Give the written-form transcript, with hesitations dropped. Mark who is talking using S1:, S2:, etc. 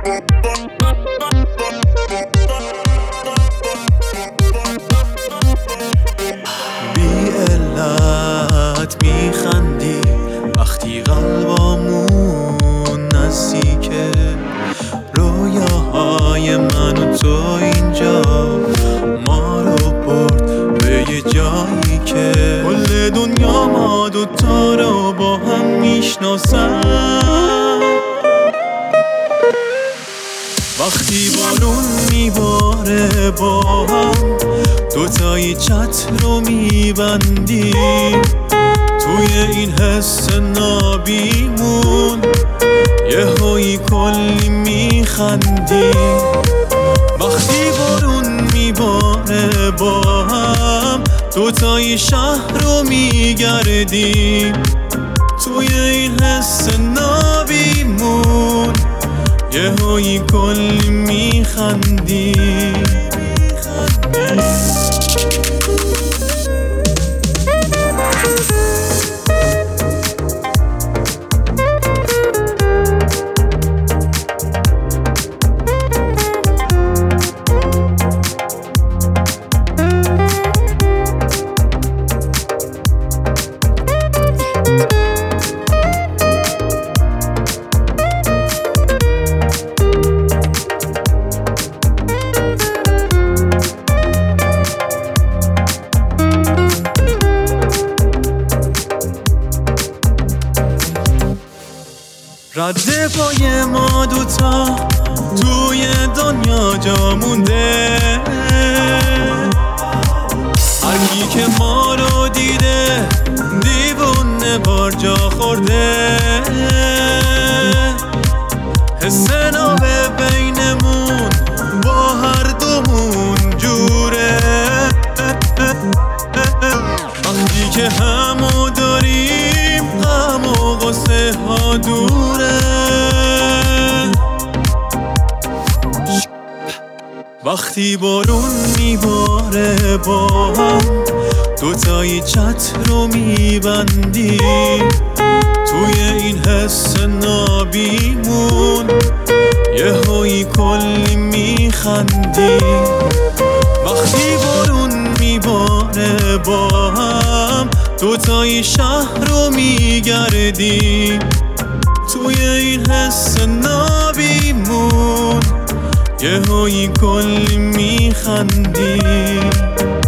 S1: بی علت میخندی وقتی قلبامون نزدیکه، رویاهای من و تو اینجا ما رو برد به یه جایی که کل دنیا ما دوتا رو با هم میشناسن. وقتی بارون میباره با هم دوتایی چتر رو میبندیم، توی این حس نابیمون یهویی کلی میخندیم. وقتی بارون میباره با هم دوتایی شهر رو میگردیم، توی این حس نابیمون یهویی کلی میخندیم. رد پای ما دوتا توی دنیا جا مونده، هرکی که ما رو دیده دیوونه بار جا خورده. حس نابه بینمون با هر دومون جوره، وقتی که همو داریم غم و غصه ها دوره. وقتی بارون میباره با هم دوتایی چتر رو میبندیم، توی این حس نابیمون یهویی کلی میخندیم. وقتی بارون میباره با هم دوتایی شهر رو میگردیم، توی این حس نابیمون یهویی کلی میخندیم.